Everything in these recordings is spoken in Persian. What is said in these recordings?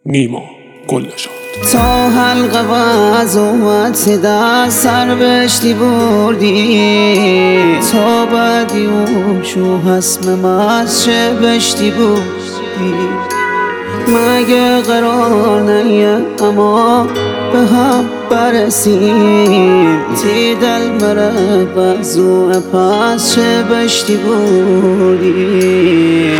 نیما گلنژاد. تا حلقه باز اومد صدا سر بهشتی بردی، تا بعدی اون شو حسم ماز چه بهشتی بردی. مگه قرار نیه اما به هم برسیم، تی دل مره بازو پاس چه بهشتی بردی.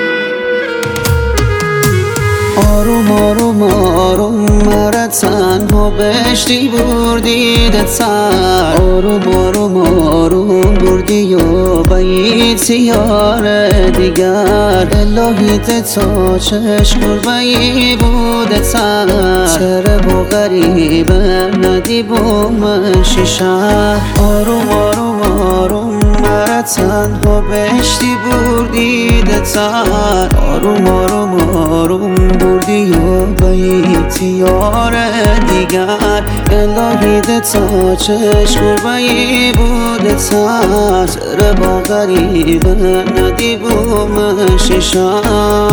آروم آروم آروم مرا تنها بهشتی بردی دتر، آروم آروم آروم بردی و بیتی یار دیگر. الهی تا چشم گربه‌ای بوده تر، چرا با غریبه ندی با من شیشه. آروم آروم آروم مرا تنها بهشتی بردی دتر، آروم آروم آروم بردی و بیتی یار دیگر. الهی تا چشم گربه‌ای بوده تر، چرا با غریبه ندی با من شیشه.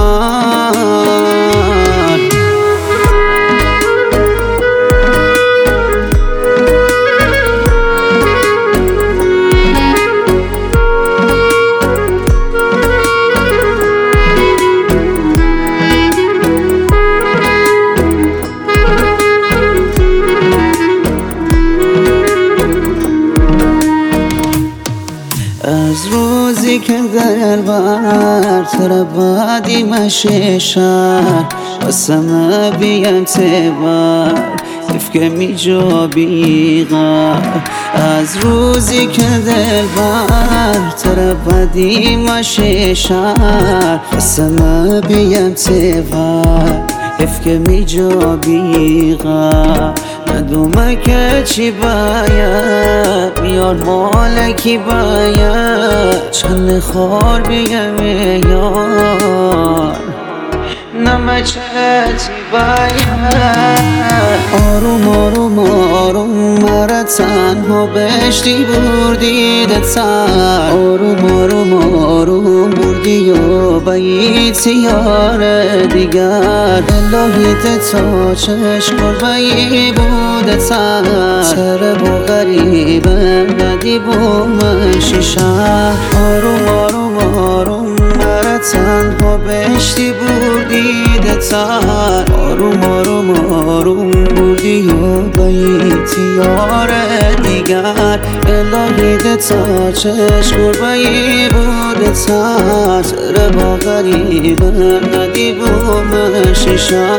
از روزی که در بر تر بادی مشیشر واسم بیم تبر تفکه می جا بیغر. از روزی که دل بر تر بادی مشیشر واسم بیم تبر تفکه می جا بیغر. ندومه که چی باید میار مالکی باید، چند خار بگم یار نمه چه چی باید. آروم آروم آروم مرا تنها بهشتی بردی دتر، آروم آروم آروم بردی و بیتی یار دیگر. الهی تا چشم گربه‌ای بوده تر، چرا با غریبه ندی با من شیشه. آروم آروم آروم مرا تنها بهشتی بردی دتر، آروم آروم آروم بردی و بیتی یار دیگر. الهی تا چشم گربه‌ای بوده تر، چرا با غریبه ندی با من شیشه.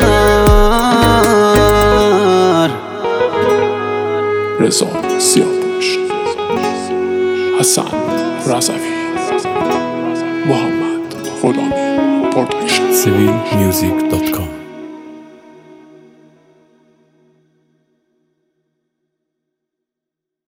رضا سیاه‌پوش، حسن رضوی، محمد غلامی پروداکشن. civilmusic.com